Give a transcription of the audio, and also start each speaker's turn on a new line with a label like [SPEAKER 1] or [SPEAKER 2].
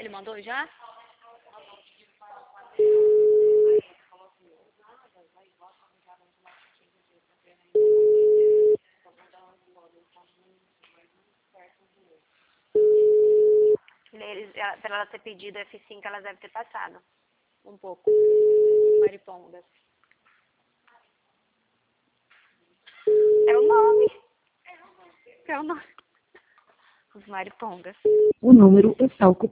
[SPEAKER 1] Ele mandou já? Para ela ter pedido F5, ela deve ter passado. Um pouco. Maripongas. É o nome. É o nome. Os maripongas.
[SPEAKER 2] O número está ocupado.